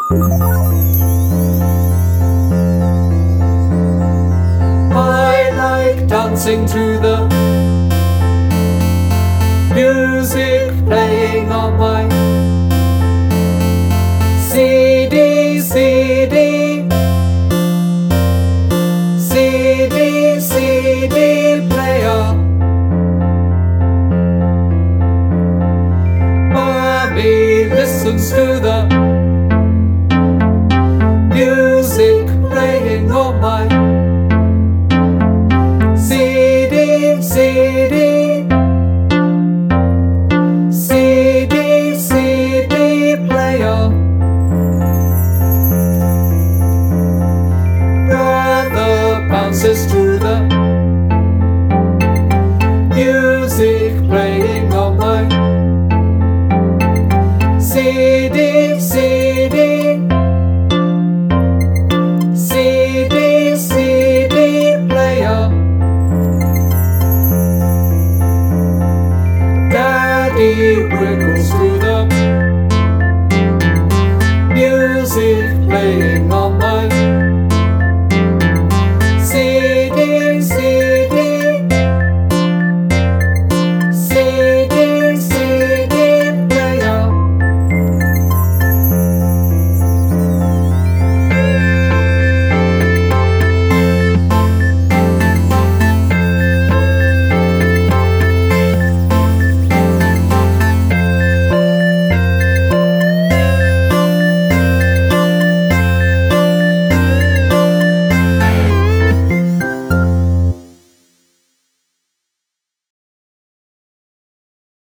I like dancing to the music playing on my CD, CD, CD, CD player. Mommy listens to the music playing on my CD, CD, CD, CD player. Brother bounces to the music playing on my CD.